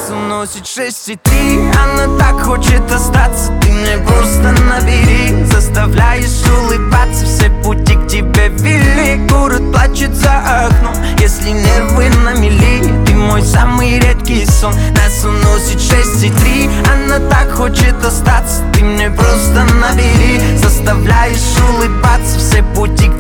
Нас уносит 6,3. Она так хочет остаться, ты мне просто набери. Заставляешь улыбаться, все пути к тебе вели. Город плачет за окном, если нервы на мели. Ты мой самый редкий сон. Нас уносит 6,3. Она так хочет остаться, ты мне просто набери. Заставляешь улыбаться, все пути к